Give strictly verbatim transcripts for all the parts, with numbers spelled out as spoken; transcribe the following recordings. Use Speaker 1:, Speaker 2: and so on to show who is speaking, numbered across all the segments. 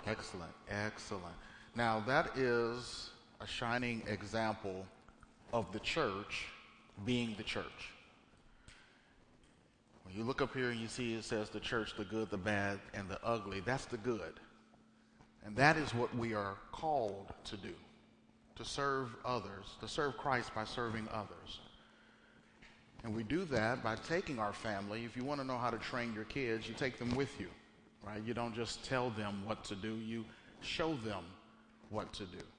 Speaker 1: Excellent, excellent. Now, that is a shining example of the church being the church. When you look up here and you see it says the church, the good, the bad, and the ugly, that's the good. And that is what we are called to do, to serve others, to serve Christ by serving others. And we do that by taking our family. If you want to know how to train your kids, you take them with you, right? You don't just tell them what to do, you show them what to do.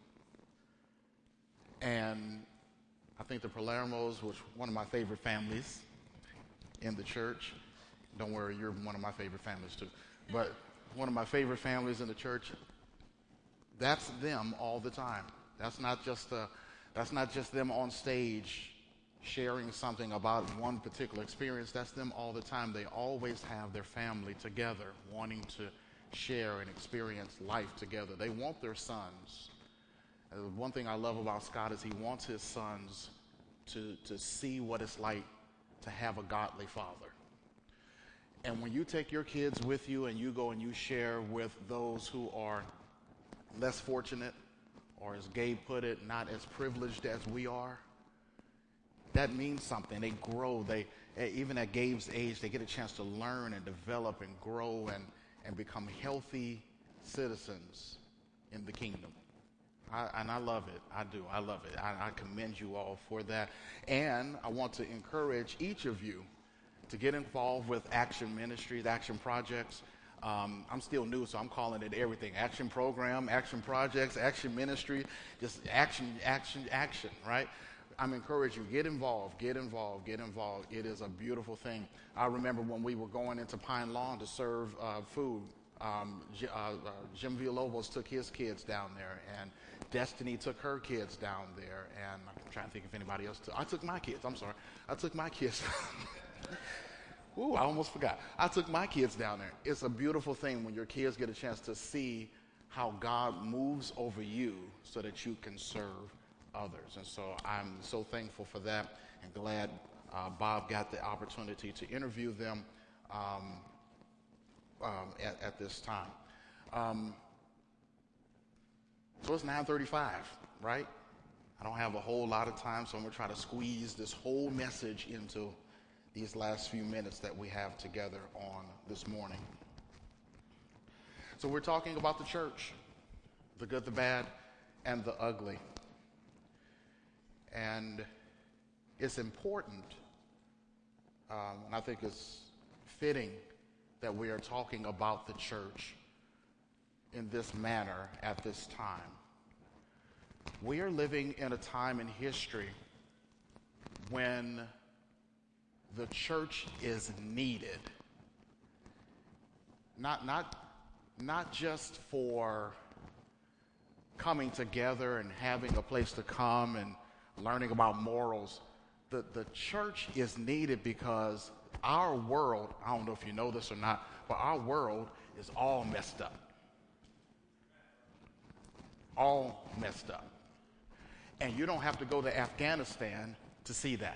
Speaker 1: And I think the Palermos, which one of my favorite families in the church, don't worry, you're one of my favorite families too, but one of my favorite families in the church, that's them all the time. That's not just a, that's not just them on stage sharing something about one particular experience. That's them all the time. They always have their family together, wanting to share and experience life together. They want their sons. Uh, one thing I love about Scott is he wants his sons to, to see what it's like to have a godly father. And when you take your kids with you and you go and you share with those who are less fortunate, or as Gabe put it, not as privileged as we are, that means something. They grow. They, even at Gabe's age, they get a chance to learn and develop and grow and, and become healthy citizens in the kingdom. I, and I love it. I do. I love it. I, I commend you all for that. And I want to encourage each of you to get involved with Action Ministries, Action Projects. Um, I'm still new, so I'm calling it everything. Action Program, Action Projects, Action Ministry, just action, action, action, right? I'm encouraging you, get involved, get involved, get involved. It is a beautiful thing. I remember when we were going into Pine Lawn to serve uh, food, um, J- uh, uh, Jim Villalobos took his kids down there, and Destiny took her kids down there, and I'm trying to think if anybody else took. I took my kids, I'm sorry. I took my kids. Ooh, I almost forgot. I took my kids down there. It's a beautiful thing when your kids get a chance to see how God moves over you so that you can serve others. And so I'm so thankful for that and glad uh, Bob got the opportunity to interview them um, um, at, at this time. Um, so it's nine thirty-five, right? I don't have a whole lot of time, so I'm going to try to squeeze this whole message into these last few minutes that we have together on this morning. So we're talking about the church, the good, the bad, and the ugly. And it's important, um, and I think it's fitting that we are talking about the church in this manner at this time. We are living in a time in history when the church is needed. Not, not, not just for coming together and having a place to come and learning about morals. The, the church is needed because our world, I don't know if you know this or not, but our world is all messed up. All messed up. And you don't have to go to Afghanistan to see that.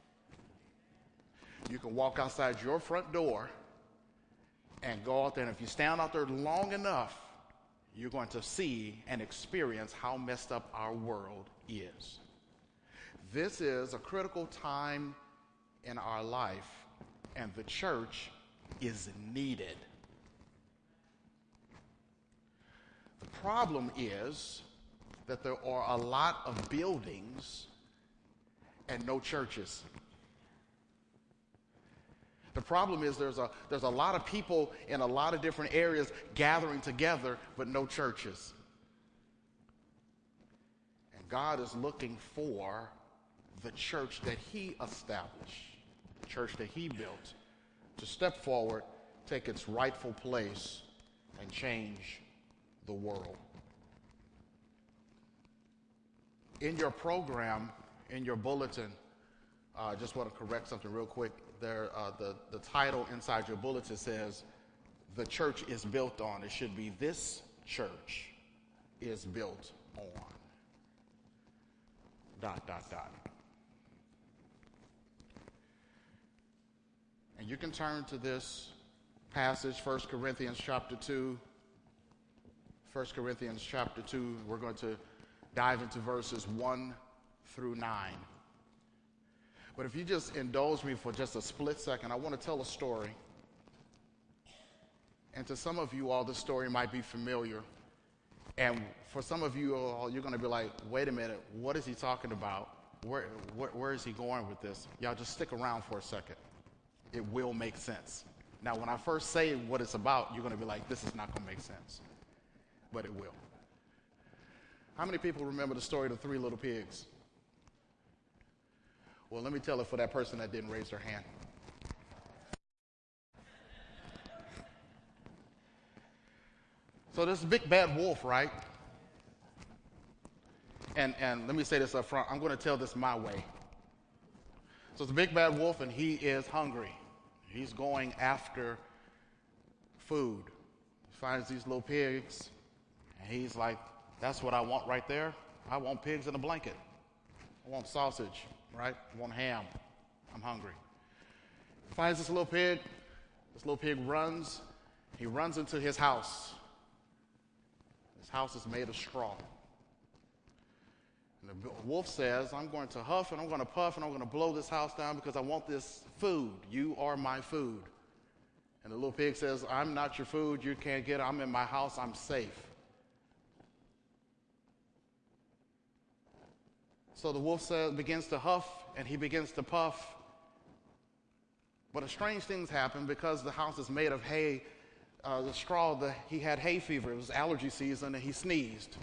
Speaker 1: You can walk outside your front door and go out there, and if you stand out there long enough, you're going to see and experience how messed up our world is. This is a critical time in our life, and the church is needed. The problem is that there are a lot of buildings and no churches. The problem is there's a, there's a lot of people in a lot of different areas gathering together, but no churches. And God is looking for the church that he established, the church that he built, to step forward, take its rightful place, and change the world. In your program, in your bulletin, I uh, just want to correct something real quick. There, uh, the, the title inside your bulletin says, "The church is built on." It should be, "This church is built on." Dot, dot, dot. And you can turn to this passage, First Corinthians chapter two, First Corinthians chapter two. We're going to dive into verses one through nine. But if you just indulge me for just a split second, I want to tell a story. And to some of you all, this story might be familiar. And for some of you all, you're going to be like, wait a minute, what is he talking about? Where, where, where is he going with this? Y'all just stick around for a second. It will make sense. Now, when I first say what it's about, you're going to be like, this is not going to make sense. But it will. How many people remember the story of the three little pigs? Well, let me tell it for that person that didn't raise their hand. So this big bad wolf, right? And and let me say this up front. I'm going to tell this my way. So it's a big bad wolf, and he is hungry. He's going after food. He finds these little pigs, and he's like, that's what I want right there. I want pigs in a blanket. I want sausage, right? I want ham. I'm hungry. He finds this little pig. This little pig runs. He runs into his house. His house is made of straw. And the wolf says, I'm going to huff and I'm going to puff and I'm going to blow this house down because I want this food. You are my food. And the little pig says, I'm not your food. You can't get it. I'm in my house. I'm safe. So the wolf says, begins to huff and he begins to puff. But a strange things happen because the house is made of hay. Uh, the straw, the, he had hay fever. It was allergy season and he sneezed.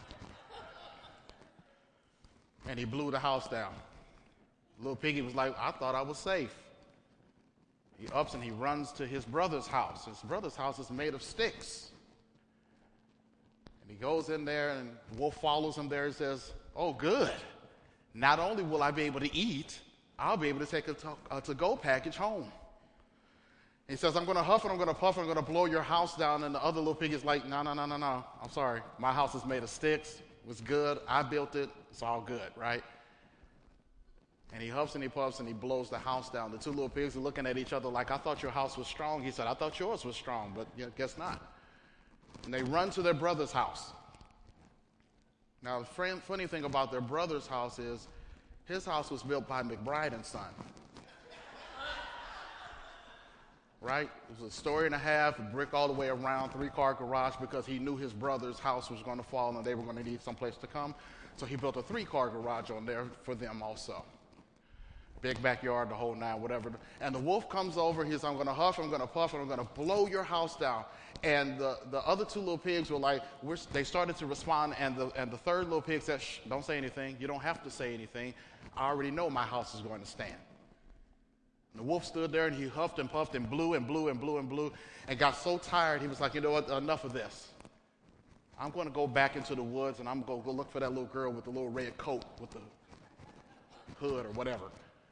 Speaker 1: And he blew the house down. Little piggy was like, I thought I was safe. He ups and he runs to his brother's house. His brother's house is made of sticks. And he goes in there and the wolf follows him there and says, oh, good. Not only will I be able to eat, I'll be able to take a to- a to-go package home. He says, I'm going to huff and I'm going to puff and I'm going to blow your house down. And the other little pig is like, no, no, no, no, no. I'm sorry. My house is made of sticks. It was good. I built it. It's all good, right? And he huffs and he puffs and he blows the house down. The two little pigs are looking at each other like, I thought your house was strong. He said, I thought yours was strong, but you know, guess not. And they run to their brother's house. Now, the friend, funny thing about their brother's house is his house was built by McBride and Son. Right? It was a story and a half, a brick all the way around, three-car garage, because he knew his brother's house was going to fall and they were going to need someplace to come. So he built a three-car garage on there for them also. Big backyard, the whole nine, whatever. And the wolf comes over. He says, I'm going to huff, I'm going to puff, and I'm going to blow your house down. And the, the other two little pigs were like, we're, they started to respond, and the, and the third little pig said, shh, don't say anything. You don't have to say anything. I already know my house is going to stand. And the wolf stood there, and he huffed and puffed and blew and blew and blew and blew and got so tired, he was like, you know what, enough of this. I'm going to go back into the woods, and I'm going to go look for that little girl with the little red coat with the hood or whatever.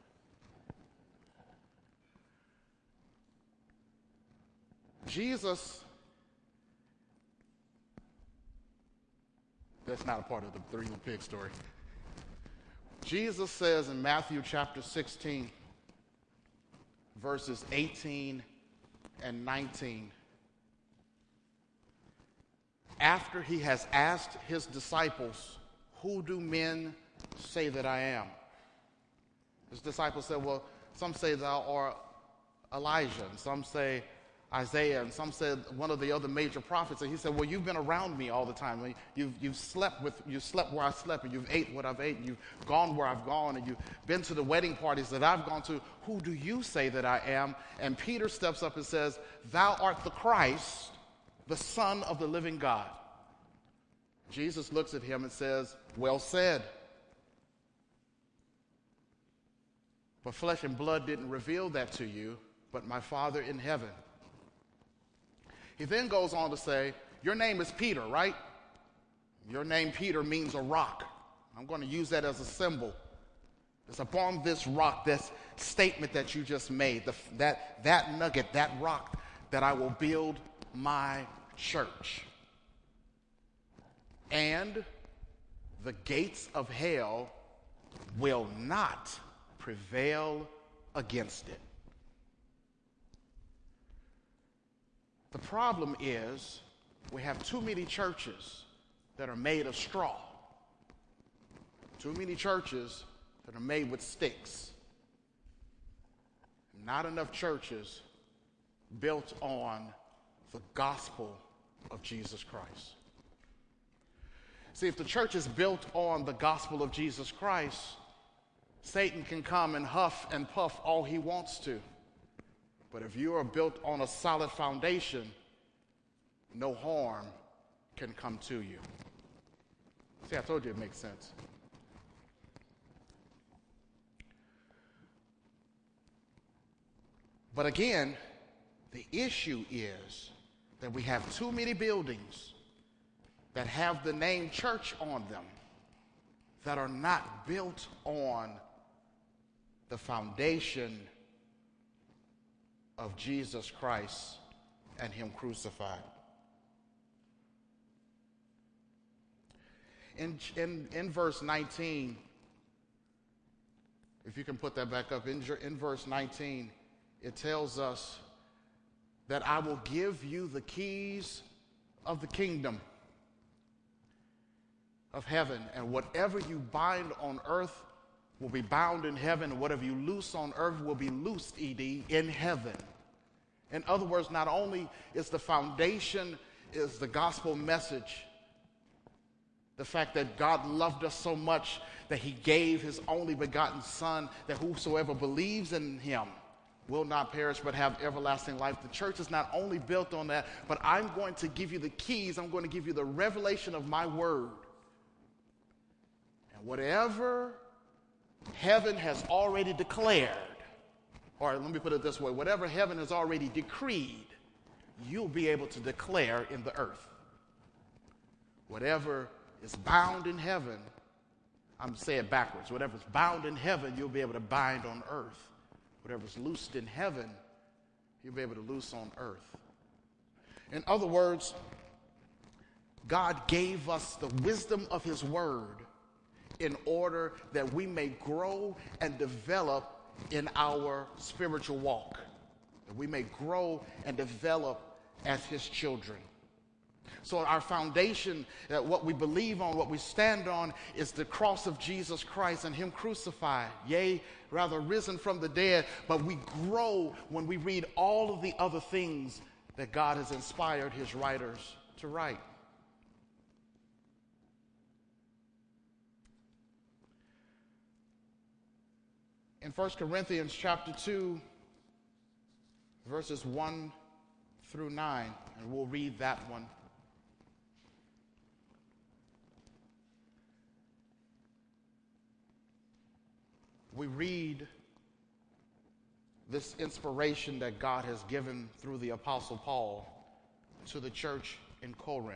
Speaker 1: Jesus, that's not a part of the three little pig story. Jesus says in Matthew chapter sixteen, verses eighteen and nineteen, after he has asked his disciples, who do men say that I am? His disciples said, well, some say thou art Elijah, and some say Isaiah, and some said one of the other major prophets. And he said, well, you've been around me all the time. You've, you've slept with, you've slept where I slept, and you've ate what I've eaten. You've gone where I've gone, and you've been to the wedding parties that I've gone to. Who do you say that I am? And Peter steps up and says, thou art the Christ, the Son of the living God. Jesus looks at him and says, well said. For flesh and blood didn't reveal that to you, but my Father in heaven. He then goes on to say, your name is Peter, right? Your name, Peter, means a rock. I'm going to use that as a symbol. It's upon this rock, this statement that you just made, the, that, that nugget, that rock, that I will build my church. And the gates of hell will not prevail against it. The problem is we have too many churches that are made of straw. Too many churches that are made with sticks. Not enough churches built on the gospel of Jesus Christ. See, if the church is built on the gospel of Jesus Christ, Satan can come and huff and puff all he wants to. But if you are built on a solid foundation, no harm can come to you. See, I told you it makes sense. But again, the issue is that we have too many buildings that have the name church on them that are not built on the foundation of Jesus Christ and him crucified. In, in, in verse nineteen, if you can put that back up, in, in verse nineteen, it tells us that I will give you the keys of the kingdom of heaven, and whatever you bind on earth will be bound in heaven, and whatever you loose on earth will be loosed, E D, in heaven. In other words, not only is the foundation, is the gospel message, the fact that God loved us so much that he gave his only begotten Son, that whosoever believes in him will not perish but have everlasting life. The church is not only built on that, but I'm going to give you the keys. I'm going to give you the revelation of my word. And whatever heaven has already declared, or let me put it this way, whatever heaven has already decreed, you'll be able to declare in the earth. Whatever is bound in heaven, I'm saying it backwards, whatever's bound in heaven, you'll be able to bind on earth. Whatever's loosed in heaven, you'll be able to loose on earth. In other words, God gave us the wisdom of his word in order that we may grow and develop in our spiritual walk, that we may grow and develop as his children. So our foundation, that what we believe on, what we stand on, is the cross of Jesus Christ and him crucified, yea, rather risen from the dead. But we grow when we read all of the other things that God has inspired his writers to write. In First Corinthians chapter two, verses one through nine, and we'll read that one. We read this inspiration that God has given through the Apostle Paul to the church in Corinth.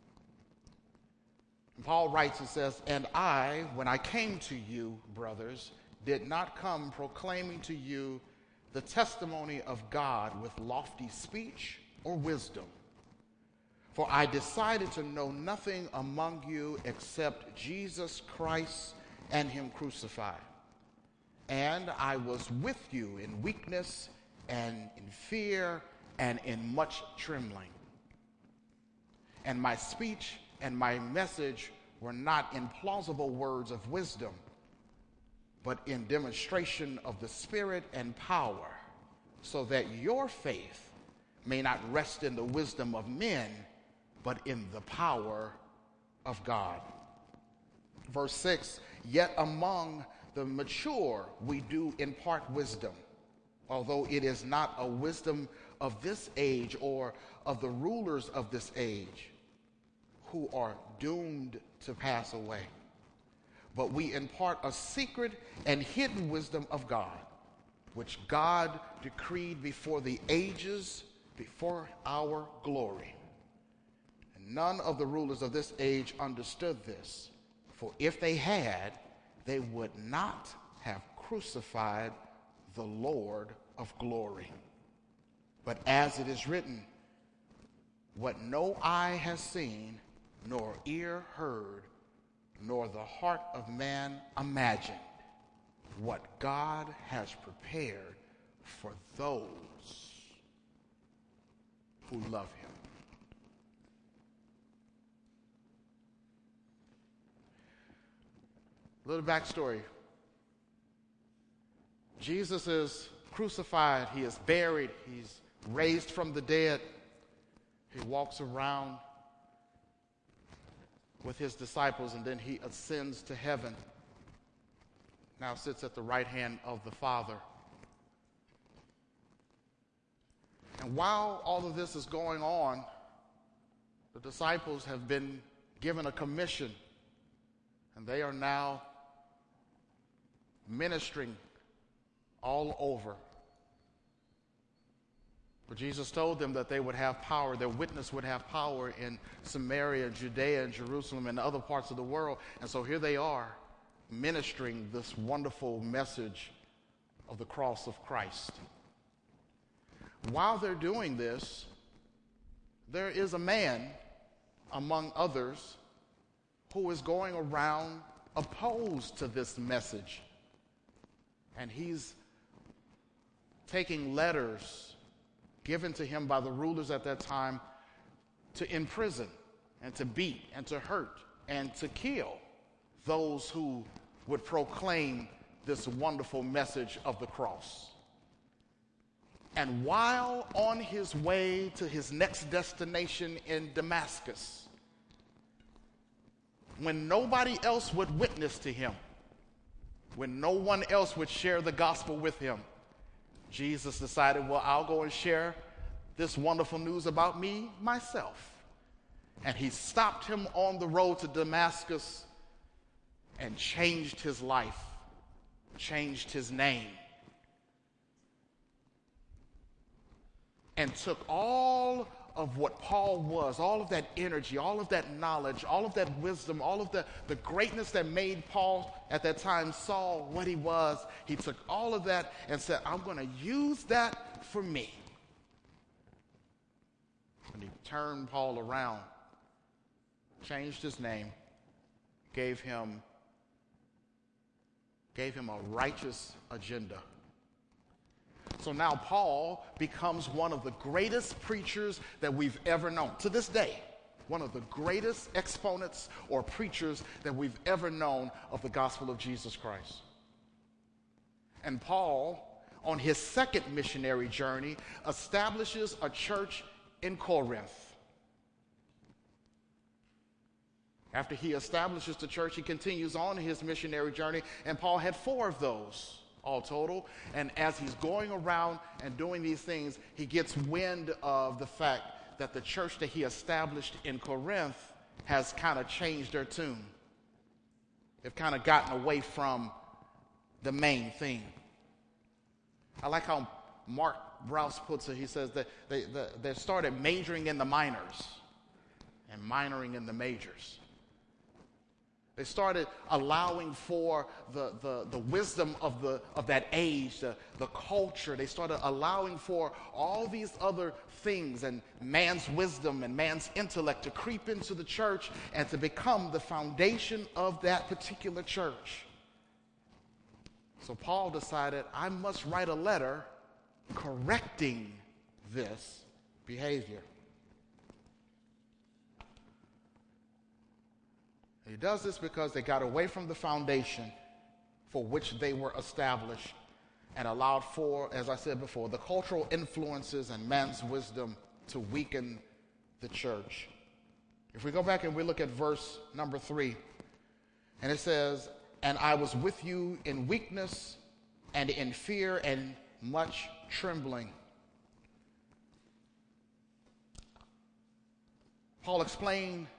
Speaker 1: And Paul writes and says, "And I, when I came to you, brothers, did not come proclaiming to you the testimony of God with lofty speech or wisdom. For I decided to know nothing among you except Jesus Christ and him crucified. And I was with you in weakness and in fear and in much trembling. And my speech and my message were not in plausible words of wisdom, but in demonstration of the Spirit and power, so that your faith may not rest in the wisdom of men, but in the power of God." Verse six, "Yet among the mature we do impart wisdom, although it is not a wisdom of this age or of the rulers of this age, who are doomed to pass away. But we impart a secret and hidden wisdom of God, which God decreed before the ages, before our glory. And none of the rulers of this age understood this, for if they had, they would not have crucified the Lord of glory. But as it is written, what no eye has seen, nor ear heard, nor the heart of man imagined, what God has prepared for those who love him." A little backstory. Jesus is crucified. He is buried. He's raised from the dead. He walks around with his disciples, and then he ascends to heaven. Now sits at the right hand of the Father. And while all of this is going on, the disciples have been given a commission, and they are now ministering all over. But Jesus told them that they would have power, their witness would have power in Samaria, Judea, and Jerusalem, and other parts of the world. And so here they are, ministering this wonderful message of the cross of Christ. While they're doing this, there is a man, among others, who is going around opposed to this message. And he's taking letters given to him by the rulers at that time to imprison and to beat and to hurt and to kill those who would proclaim this wonderful message of the cross. And while on his way to his next destination in Damascus, when nobody else would witness to him, when no one else would share the gospel with him, Jesus decided, well, I'll go and share this wonderful news about me myself. And he stopped him on the road to Damascus and changed his life, changed his name, and took all of what Paul was, all of that energy, all of that knowledge, all of that wisdom, all of the, the greatness that made Paul at that time Saul what he was. He took all of that and said, I'm going to use that for me. And he turned Paul around, changed his name, gave him, gave him a righteous agenda. So now Paul becomes one of the greatest preachers that we've ever known. To this day, one of the greatest exponents or preachers that we've ever known of the gospel of Jesus Christ. And Paul, on his second missionary journey, establishes a church in Corinth. After he establishes the church, he continues on his missionary journey, and Paul had four of those all total. And as he's going around and doing these things, he gets wind of the fact that the church that he established in Corinth has kind of changed their tune. They've kind of gotten away from the main thing. I like how Mark Browse puts it. He says that they, they, they started majoring in the minors and minoring in the majors. They started allowing for the, the, the wisdom of, the, of that age, the, the culture. They started allowing for all these other things and man's wisdom and man's intellect to creep into the church and to become the foundation of that particular church. So Paul decided, I must write a letter correcting this behavior. He does this because they got away from the foundation for which they were established and allowed for, as I said before, the cultural influences and man's wisdom to weaken the church. If we go back and we look at verse number three, and it says, and I was with you in weakness and in fear and much trembling. Paul explained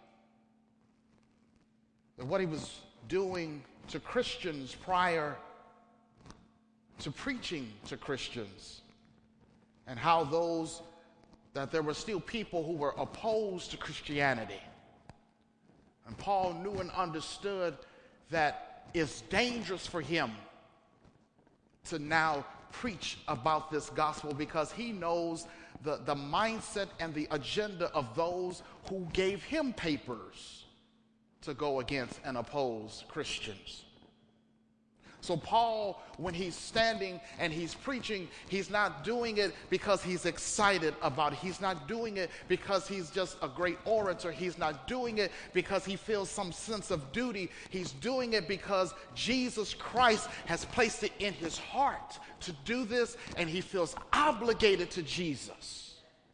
Speaker 1: that what he was doing to Christians prior to preaching to Christians, and how those, that there were still people who were opposed to Christianity. And Paul knew and understood that it's dangerous for him to now preach about this gospel, because he knows the, the mindset and the agenda of those who gave him papers to go against and oppose Christians. So Paul, when he's standing and he's preaching, he's not doing it because he's excited about it. He's not doing it because he's just a great orator. He's not doing it because he feels some sense of duty. He's doing it because Jesus Christ has placed it in his heart to do this, and he feels obligated to Jesus.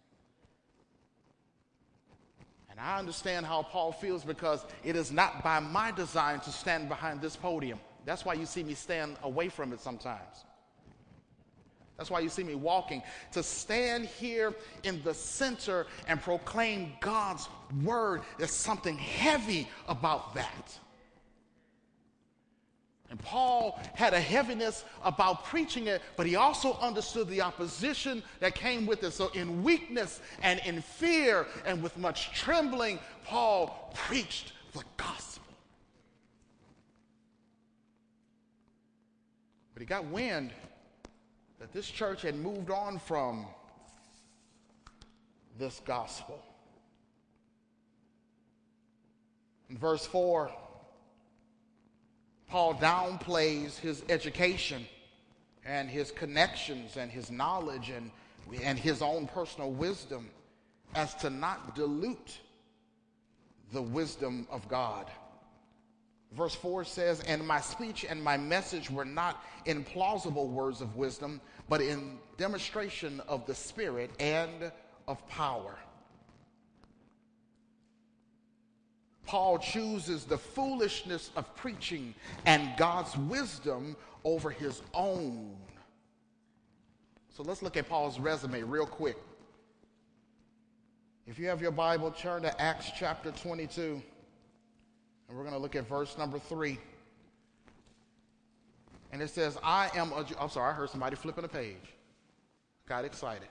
Speaker 1: And I understand how Paul feels, because it is not by my design to stand behind this podium. That's why you see me stand away from it sometimes. That's why you see me walking. To stand here in the center and proclaim God's word, there's something heavy about that. And Paul had a heaviness about preaching it, but he also understood the opposition that came with it. So in weakness and in fear and with much trembling, Paul preached the gospel. But he got wind that this church had moved on from this gospel. In verse four, Paul downplays his education and his connections and his knowledge and, and his own personal wisdom, as to not dilute the wisdom of God. Verse four says, "And my speech and my message were not in plausible words of wisdom, but in demonstration of the Spirit and of power." Paul chooses the foolishness of preaching and God's wisdom over his own. So let's look at Paul's resume real quick. If you have your Bible, turn to Acts chapter twenty-two. And we're going to look at verse number three. And it says, I am a Jew. I'm sorry, I heard somebody flipping a page. Got excited.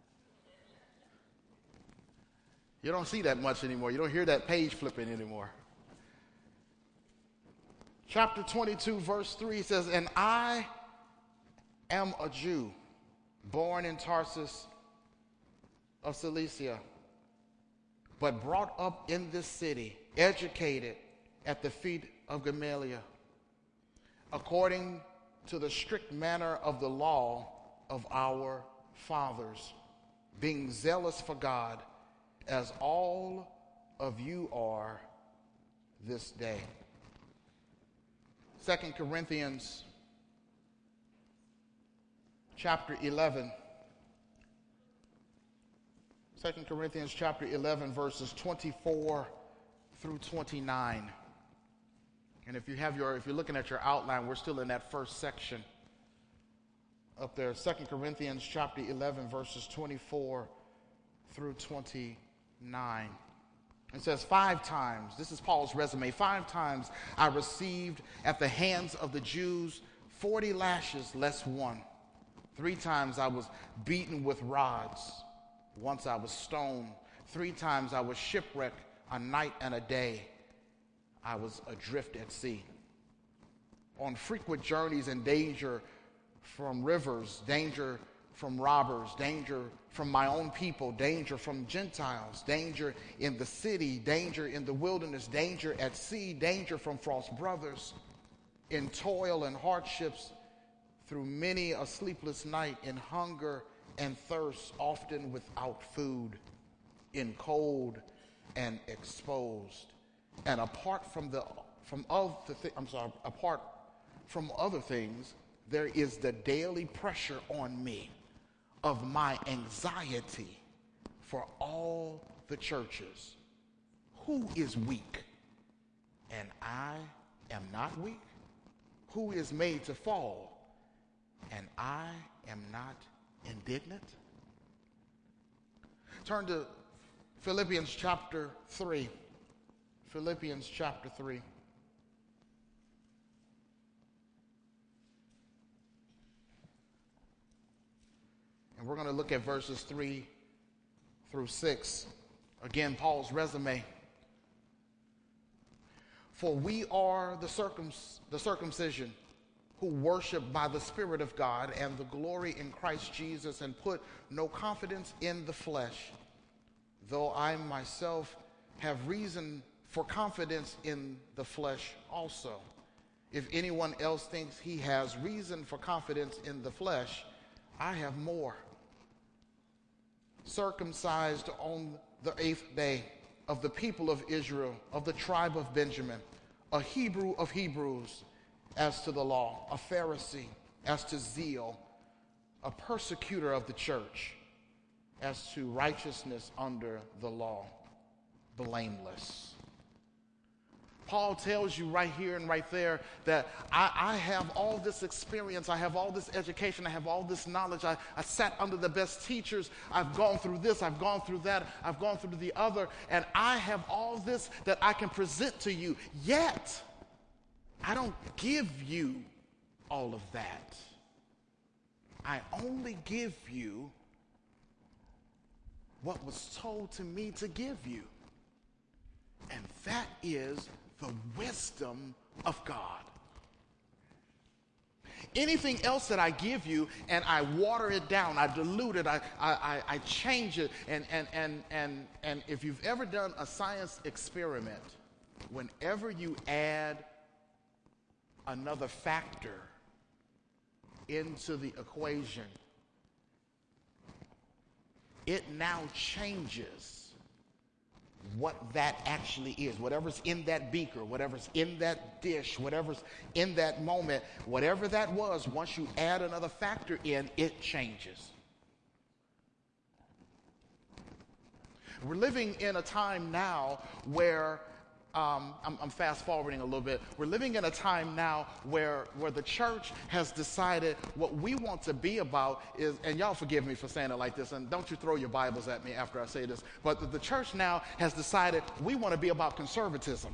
Speaker 1: You don't see that much anymore. You don't hear that page flipping anymore. Chapter twenty-two, verse three says, "And I am a Jew, born in Tarsus of Cilicia, but brought up in this city, educated at the feet of Gamaliel, according to the strict manner of the law of our fathers, being zealous for God, as all of you are this day." Second Corinthians chapter eleven. Second Corinthians chapter eleven, verses twenty-four through twenty-nine. And if you have your, if you're looking at your outline, we're still in that first section up there. Second Corinthians chapter eleven, verses twenty-four through twenty-nine. It says, "Five times," this is Paul's resume, "five times I received at the hands of the Jews forty lashes less one. Three times I was beaten with rods. Once I was stoned. Three times I was shipwrecked a night and a day. I was adrift at sea. On frequent journeys in danger from rivers, danger from robbers, danger from my own people, danger from Gentiles, danger in the city, danger in the wilderness, danger at sea, danger from false brothers, in toil and hardships, through many a sleepless night, in hunger and thirst, often without food, in cold and exposed. And apart from the from other th- I'm sorry, apart from other things, there is the daily pressure on me of my anxiety for all the churches. Who is weak? And I am not weak. Who is made to fall? And I am not indignant. Turn to Philippians chapter three. Philippians chapter three. And we're going to look at verses three through six. Again, Paul's resume. "For we are the, circum- the circumcision who worship by the Spirit of God and the glory in Christ Jesus, and put no confidence in the flesh, though I myself have reason for confidence in the flesh also. If anyone else thinks he has reason for confidence in the flesh, I have more. Circumcised on the eighth day, of the people of Israel, of the tribe of Benjamin, a Hebrew of Hebrews, as to the law, a Pharisee, as to zeal, a persecutor of the church, as to righteousness under the law, blameless. Paul tells you right here and right there that I, I have all this experience, I have all this education, I have all this knowledge, I, I sat under the best teachers, I've gone through this, I've gone through that, I've gone through the other, and I have all this that I can present to you, yet I don't give you all of that. I only give you what was told to me to give you, and that is the wisdom of God. Anything else that I give you and I water it down, I dilute it, I, I, I change it, and, and, and, and, and if you've ever done a science experiment, whenever you add another factor into the equation, it now changes what that actually is. Whatever's in that beaker, whatever's in that dish, whatever's in that moment, whatever that was, once you add another factor in, it changes. We're living in a time now where Um, I'm, I'm fast forwarding a little bit. We're living in a time now where, where the church has decided what we want to be about is, and y'all forgive me for saying it like this, and don't you throw your Bibles at me after I say this, but the, the church now has decided we want to be about conservatism.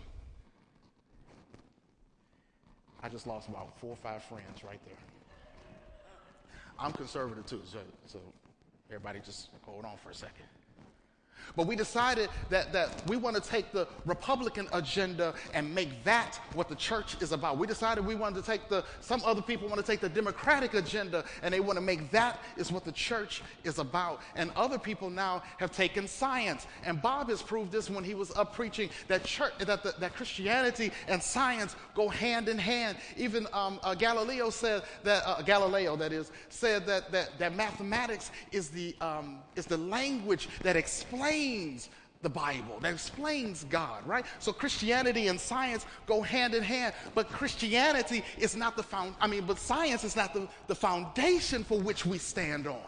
Speaker 1: I just lost about four or five friends right there. I'm conservative too, so, so everybody just hold on for a second. But we decided that, that we want to take the Republican agenda and make that what the church is about. We decided we wanted to take the, some other people want to take the Democratic agenda and they want to make that is what the church is about. And other people now have taken science. And Bob has proved this when he was up preaching that church, that, the, that Christianity and science go hand in hand. Even um, uh, Galileo said that, uh, Galileo that is, said that, that, that mathematics is the, um, is the language that explains the Bible, that explains God, right? So Christianity and science go hand in hand, but Christianity is not the found, I mean, but science is not the, the foundation for which we stand on.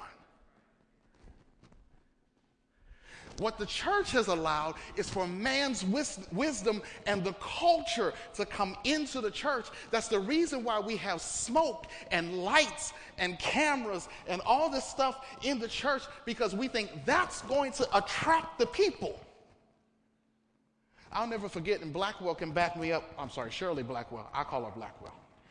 Speaker 1: What the church has allowed is for man's wis- wisdom and the culture to come into the church. That's the reason why we have smoke and lights and cameras and all this stuff in the church, because we think that's going to attract the people. I'll never forget, and Blackwell can back me up. I'm sorry, Shirley Blackwell. I call her Blackwell.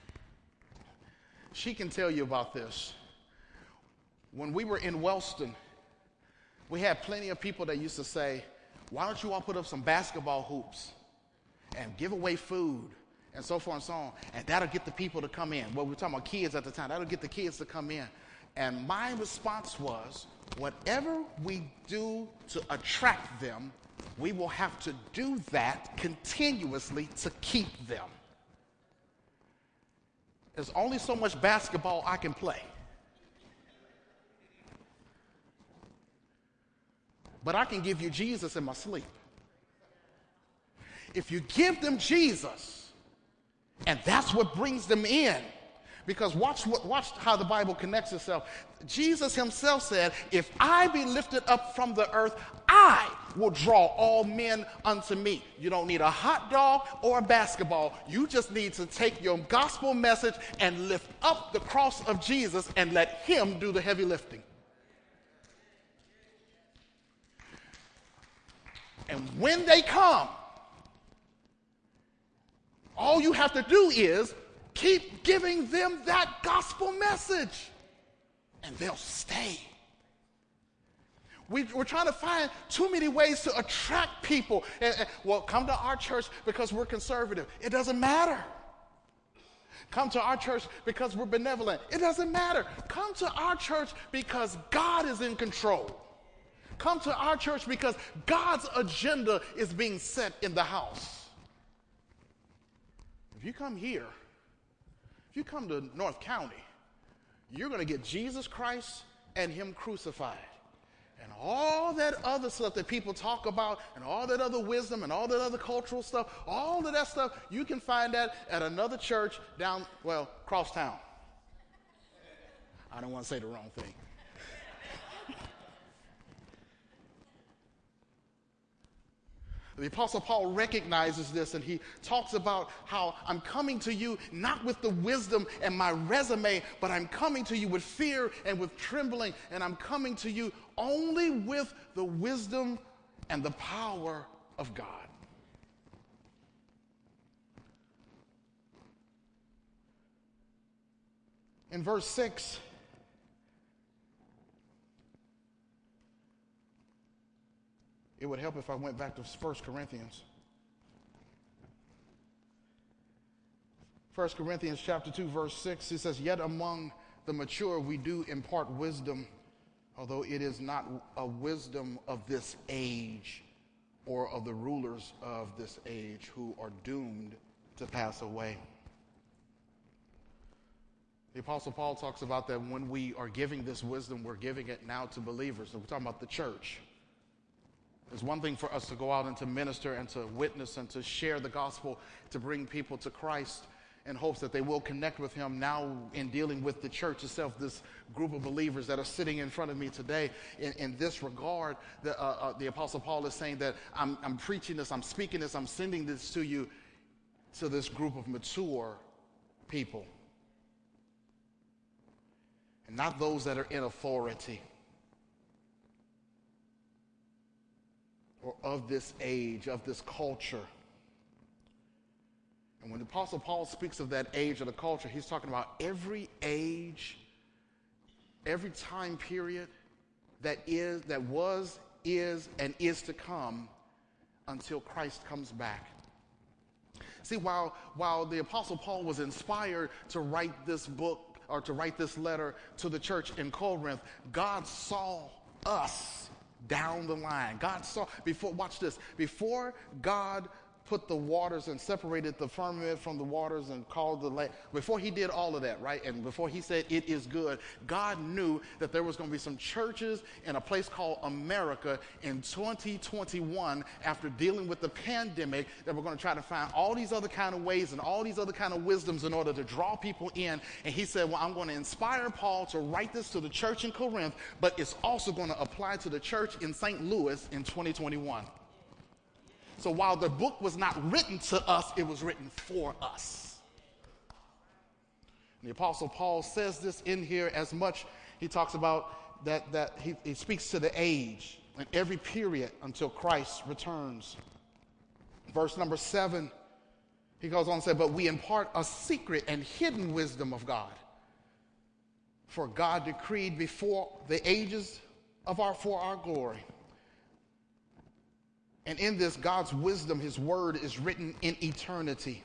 Speaker 1: She can tell you about this. When we were in Wellston, we had plenty of people that used to say, why don't you all put up some basketball hoops and give away food and so forth and so on, and that'll get the people to come in. Well, we were talking about kids at the time. That'll get the kids to come in. And my response was, whatever we do to attract them, we will have to do that continuously to keep them. There's only so much basketball I can play. But I can give you Jesus in my sleep. If you give them Jesus, and that's what brings them in, because watch what, watch how the Bible connects itself. Jesus himself said, if I be lifted up from the earth, I will draw all men unto me. You don't need a hot dog or a basketball. You just need to take your gospel message and lift up the cross of Jesus and let him do the heavy lifting. And when they come, all you have to do is keep giving them that gospel message, and they'll stay. We, we're trying to find too many ways to attract people. And, and, well, come to our church because we're conservative. It doesn't matter. Come to our church because we're benevolent. It doesn't matter. Come to our church because God is in control. Come to our church because God's agenda is being set in the house. If you come here if you come to North County, you're going to get Jesus Christ and him crucified. And all that other stuff that people talk about, and all that other wisdom, and all that other cultural stuff, all of that stuff, you can find that at another church down, well, cross town. I don't want to say the wrong thing. The Apostle Paul recognizes this, and he talks about how I'm coming to you not with the wisdom and my resume, but I'm coming to you with fear and with trembling, and I'm coming to you only with the wisdom and the power of God. In verse six, it would help if I went back to First Corinthians. First Corinthians chapter two, verse six, it says, yet among the mature we do impart wisdom, although it is not a wisdom of this age or of the rulers of this age who are doomed to pass away. The Apostle Paul talks about that when we are giving this wisdom, we're giving it now to believers. So we're talking about the church. It's one thing for us to go out and to minister and to witness and to share the gospel, to bring people to Christ in hopes that they will connect with him. Now in dealing with the church itself, this group of believers that are sitting in front of me today, in, in this regard, the, uh, uh, the Apostle Paul is saying that I'm, I'm preaching this, I'm speaking this, I'm sending this to you, to this group of mature people. And not those that are in authority or of this age, of this culture. And when the Apostle Paul speaks of that age or the culture, he's talking about every age, every time period that is, that was, is, and is to come until Christ comes back. See, while, while the Apostle Paul was inspired to write this book or to write this letter to the church in Corinth, God saw us down the line. God saw, before, watch this, before God put the waters and separated the firmament from the waters and called the land, before he did all of that, right, and before he said it is good, God knew that there was going to be some churches in a place called America in twenty twenty-one, after dealing with the pandemic, that were going to try to find all these other kind of ways and all these other kind of wisdoms in order to draw people in. And he said, well, I'm going to inspire Paul to write this to the church in Corinth, but it's also going to apply to the church in Saint Louis in twenty twenty-one. So while the book was not written to us, it was written for us. And the Apostle Paul says this in here as much. He talks about that, that he, he speaks to the age and every period until Christ returns. Verse number seven, he goes on to say, but we impart a secret and hidden wisdom of God. For God decreed before the ages of our, for our glory. And in this, God's wisdom, his word, is written in eternity.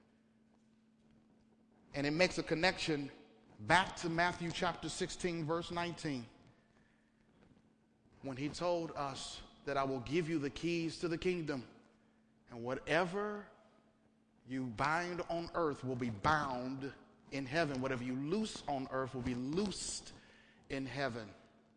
Speaker 1: And it makes a connection back to Matthew chapter sixteen, verse nineteen. When he told us that I will give you the keys to the kingdom. And whatever you bind on earth will be bound in heaven. Whatever you loose on earth will be loosed in heaven.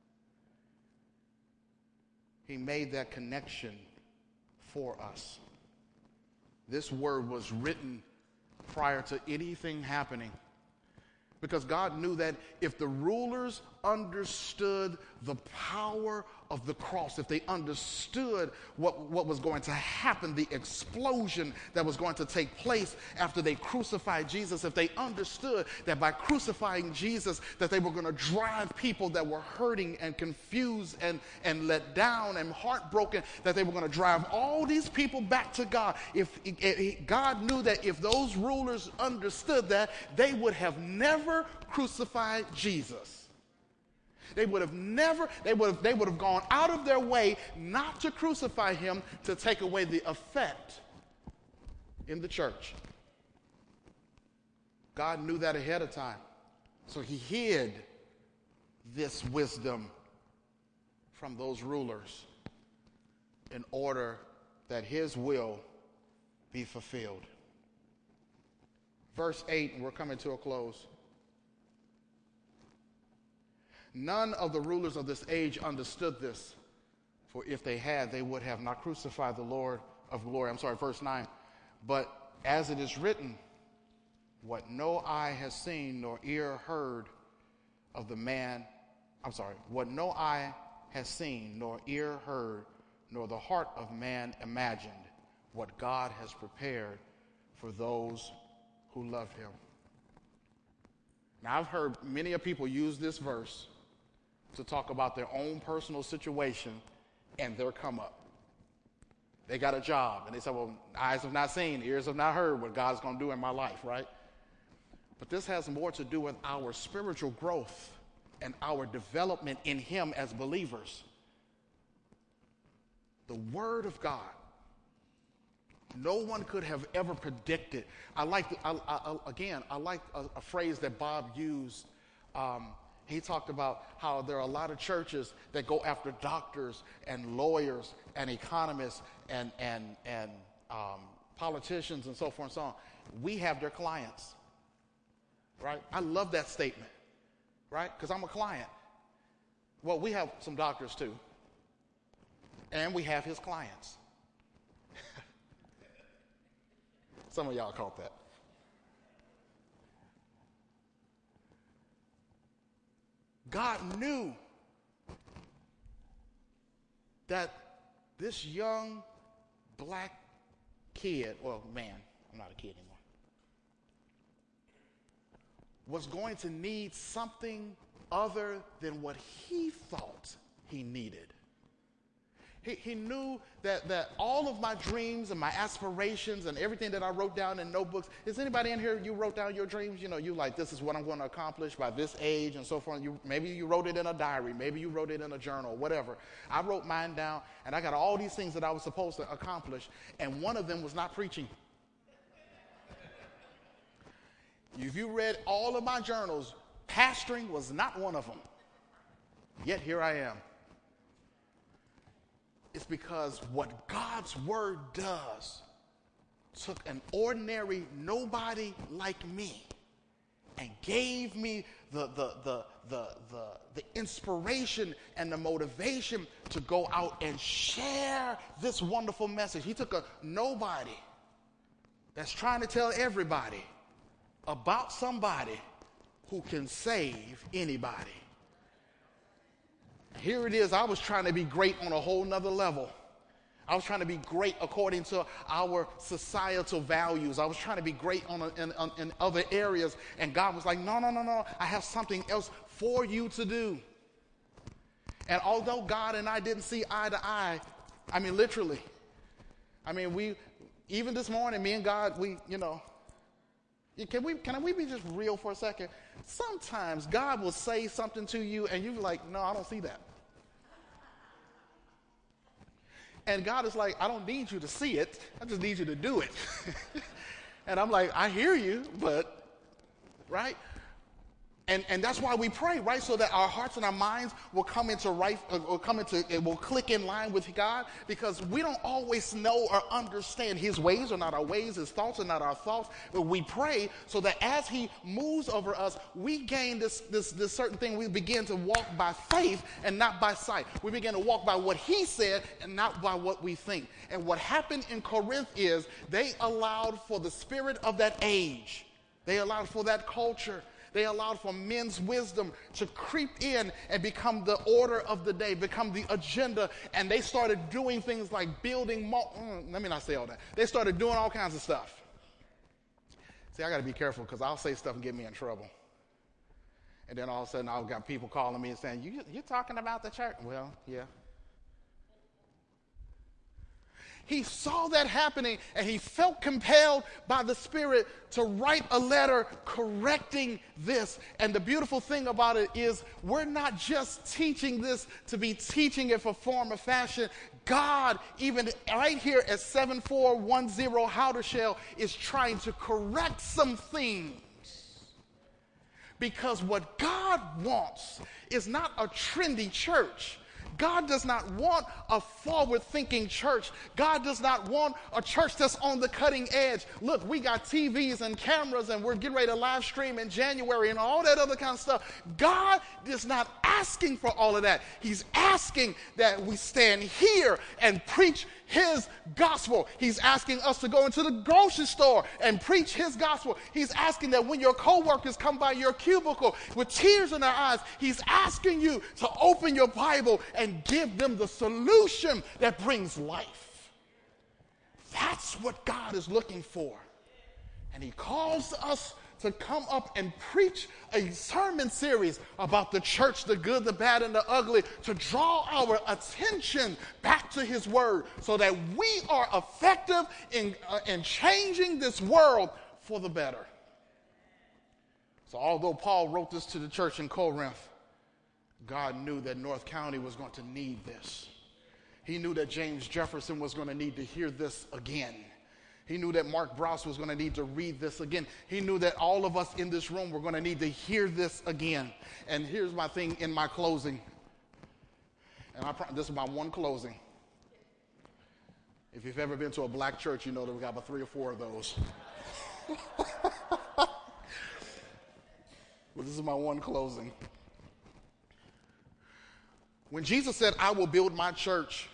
Speaker 1: He made that connection for us. This word was written prior to anything happening, because God knew that if the rulers understood the power of the cross, if they understood what, what was going to happen, the explosion that was going to take place after they crucified Jesus, if they understood that by crucifying Jesus that they were going to drive people that were hurting and confused and, and let down and heartbroken, that they were going to drive all these people back to God. If, if God knew that if those rulers understood that, they would have never crucified Jesus. They would have never, they would have, they would have gone out of their way not to crucify him, to take away the effect in the church. God knew that ahead of time. So he hid this wisdom from those rulers in order that his will be fulfilled. verse eight, and we're coming to a close. None of the rulers of this age understood this, for if they had, they would have not crucified the Lord of glory. I'm sorry, verse nine. But as it is written, what no eye has seen nor ear heard of the man, I'm sorry, what no eye has seen nor ear heard, nor the heart of man imagined, what God has prepared for those who love him. Now, I've heard many of people use this verse to talk about their own personal situation and their come up. They got a job, and they say, well, eyes have not seen, ears have not heard what God's going to do in my life, right? But this has more to do with our spiritual growth and our development in him as believers. The Word of God. No one could have ever predicted. I like, the, I, I, again, I like a, a phrase that Bob used. Um, he talked about how there are a lot of churches that go after doctors and lawyers and economists and, and, and um, politicians and so forth and so on. We have their clients, right? I love that statement, right? Because I'm a client. Well, we have some doctors too, and we have his clients. Some of y'all caught that. God knew that this young black kid, well, man, I'm not a kid anymore, was going to need something other than what he thought he needed. He, he knew that, that all of my dreams and my aspirations and everything that I wrote down in notebooks, is anybody in here, you wrote down your dreams? You know, you like, this is what I'm going to accomplish by this age and so forth. You, maybe you wrote it in a diary. Maybe you wrote it in a journal, whatever. I wrote mine down, and I got all these things that I was supposed to accomplish, and one of them was not preaching. If you read all of my journals, pastoring was not one of them. Yet here I am. It's because what God's word does took an ordinary nobody like me and gave me the, the, the, the, the, the inspiration and the motivation to go out and share this wonderful message. He took a nobody that's trying to tell everybody about somebody who can save anybody. Here it is. I was trying to be great on a whole nother level. I was trying to be great according to our societal values. I was trying to be great on a, in, on, in other areas. And God was like, no, no, no, no. I have something else for you to do. And although God and I didn't see eye to eye, I mean, literally, I mean, we, even this morning, me and God, we, you know, Can we, can we be just real for a second? Sometimes God will say something to you and you're like, no, I don't see that. And God is like, I don't need you to see it. I just need you to do it. And I'm like, I hear you, but, right? And, and that's why we pray, right? So that our hearts and our minds will come into right, uh, will come into, it will click in line with God, because we don't always know or understand. His ways are not our ways, his thoughts are not our thoughts. But we pray so that as he moves over us, we gain this, this, this certain thing. We begin to walk by faith and not by sight. We begin to walk by what he said and not by what we think. And what happened in Corinth is they allowed for the spirit of that age. They allowed for that culture. They allowed for men's wisdom to creep in and become the order of the day, become the agenda. And they started doing things like building, mo- mm, let me not say all that. They started doing all kinds of stuff. See, I got to be careful because I'll say stuff and get me in trouble. And then all of a sudden I've got people calling me and saying, you, you're talking about the church? Well, yeah. He saw that happening, and he felt compelled by the Spirit to write a letter correcting this. And the beautiful thing about it is we're not just teaching this to be teaching it for form or fashion. God, even right here at seven four one zero Howdershell, is trying to correct some things. Because what God wants is not a trendy church. God does not want a forward-thinking church. God does not want a church that's on the cutting edge. Look, we got T Vs and cameras, and we're getting ready to live stream in January and all that other kind of stuff. God is not asking for all of that. He's asking that we stand here and preach his gospel. He's asking us to go into the grocery store and preach his gospel. He's asking that when your coworkers come by your cubicle with tears in their eyes, he's asking you to open your Bible and give them the solution that brings life. That's what God is looking for. And he calls us to come up and preach a sermon series about the church, the good, the bad, and the ugly, to draw our attention back to his word so that we are effective in, uh, in changing this world for the better. So although Paul wrote this to the church in Corinth, God knew that North County was going to need this. He knew that James Jefferson was going to need to hear this again. He knew that Mark Browse was going to need to read this again. He knew that all of us in this room were going to need to hear this again. And here's my thing in my closing. And I pro- this is my one closing. If you've ever been to a black church, you know that we got about three or four of those. Well, this is my one closing. When Jesus said, I will build my church,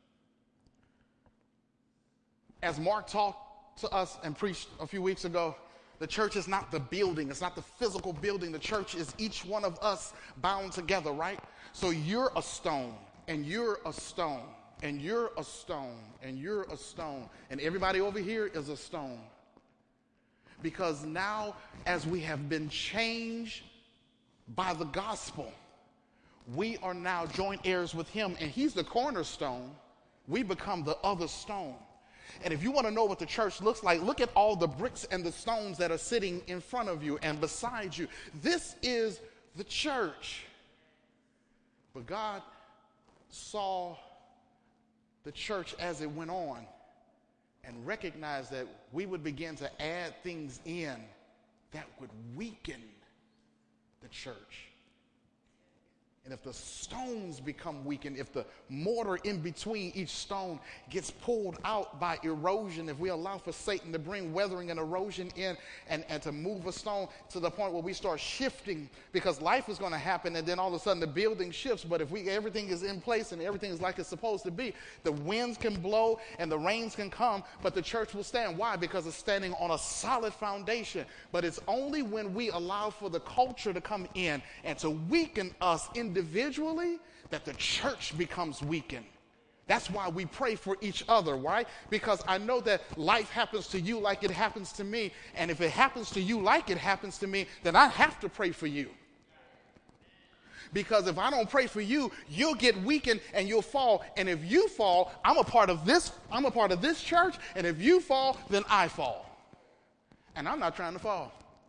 Speaker 1: as Mark talked to us and preached a few weeks ago, the church is not the building. It's not the physical building. The church is each one of us bound together, right? So you're a stone, and you're a stone, and you're a stone, and you're a stone, and everybody over here is a stone. Because now, as we have been changed by the gospel, we are now joint heirs with him, and he's the cornerstone. We become the other stone. And if you want to know what the church looks like, look at all the bricks and the stones that are sitting in front of you and beside you. This is the church. But God saw the church as it went on and recognized that we would begin to add things in that would weaken the church. And if the stones become weakened, if the mortar in between each stone gets pulled out by erosion, if we allow for Satan to bring weathering and erosion in and, and to move a stone to the point where we start shifting, because life is going to happen and then all of a sudden the building shifts. But if we everything is in place and everything is like it's supposed to be, the winds can blow and the rains can come, but the church will stand. Why? Because it's standing on a solid foundation. But it's only when we allow for the culture to come in and to weaken us in individually that the church becomes weakened. That's why we pray for each other, right? Because I know that life happens to you like it happens to me, and if it happens to you like it happens to me, then I have to pray for you. Because if I don't pray for you, you'll get weakened and you'll fall. And if you fall, I'm a part of this, I'm a part of this church, and if you fall, then I fall. And I'm not trying to fall.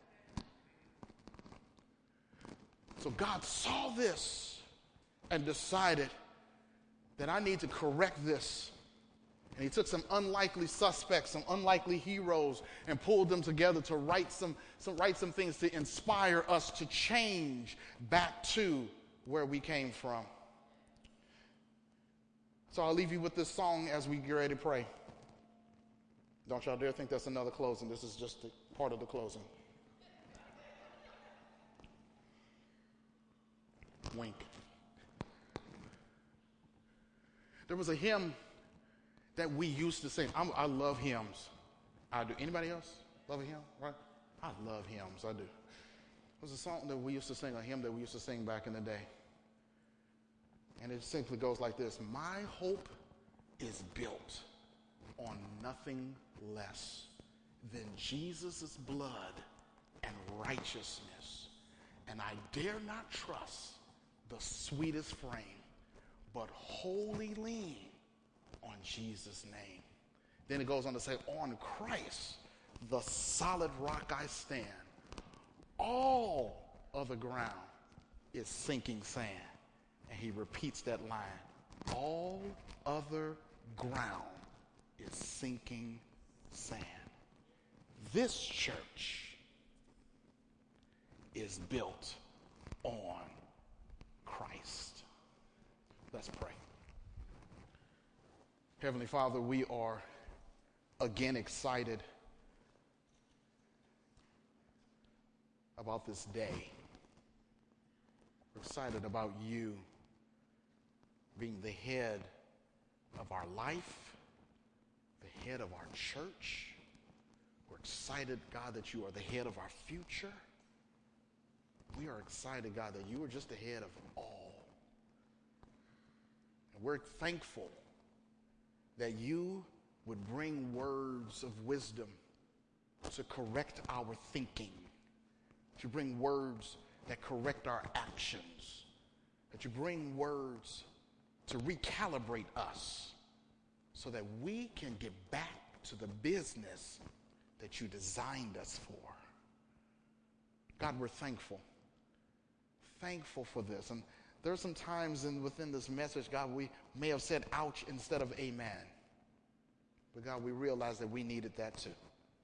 Speaker 1: So God saw this and decided that I need to correct this. And he took some unlikely suspects, some unlikely heroes, and pulled them together to write some, some, write some things to inspire us to change back to where we came from. So I'll leave you with this song as we get ready to pray. Don't y'all dare think that's another closing. This is just a part of the closing. Wink. There was a hymn that we used to sing. I'm, I love hymns. I do. Anybody else love a hymn? Right? I love hymns. I do. It was a song that we used to sing, a hymn that we used to sing back in the day. And it simply goes like this. My hope is built on nothing less than Jesus' blood and righteousness. And I dare not trust the sweetest frame, but wholly lean on Jesus' name. Then it goes on to say, on Christ, the solid rock I stand. All other ground is sinking sand. And he repeats that line. All other ground is sinking sand. This church is built on Christ. Let's pray. Heavenly Father, we are again excited about this day. We're excited about you being the head of our life, the head of our church. We're excited, God, that you are the head of our future. We are excited, God, that you are just the head of all. And we're thankful that you would bring words of wisdom to correct our thinking, to bring words that correct our actions, that you bring words to recalibrate us so that we can get back to the business that you designed us for. God, we're thankful. Thankful for this. And there are some times in, within this message, God, we may have said ouch instead of amen. But God, we realize that we needed that too.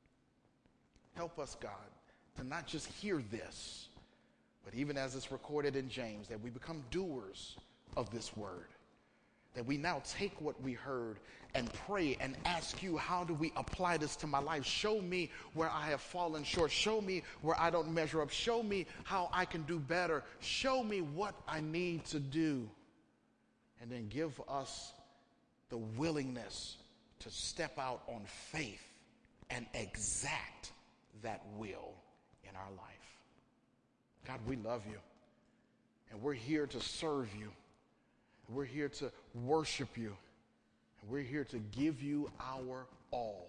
Speaker 1: Help us, God, to not just hear this, but even as it's recorded in James, that we become doers of this word. That we now take what we heard and pray and ask you, how do we apply this to my life? Show me where I have fallen short. Show me where I don't measure up. Show me how I can do better. Show me what I need to do. And then give us the willingness to step out on faith and exact that will in our life. God, we love you. And we're here to serve you. We're here to worship you. And we're here to give you our all.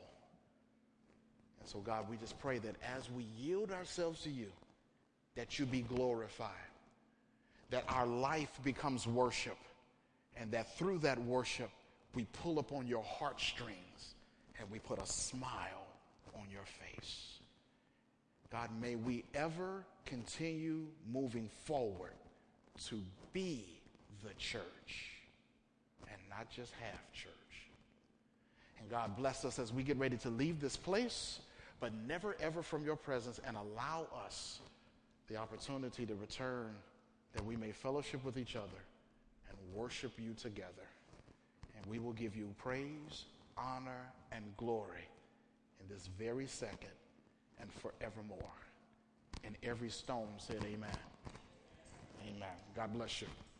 Speaker 1: And so, God, we just pray that as we yield ourselves to you, that you be glorified, that our life becomes worship, and that through that worship, we pull upon your heartstrings and we put a smile on your face. God, may we ever continue moving forward to be the church and not just half church. And God, bless us as we get ready to leave this place, but never ever from your presence, and allow us the opportunity to return, that we may fellowship with each other and worship you together. And we will give you praise, honor, and glory in this very second and forevermore. And every stone said amen. Amen. God bless you.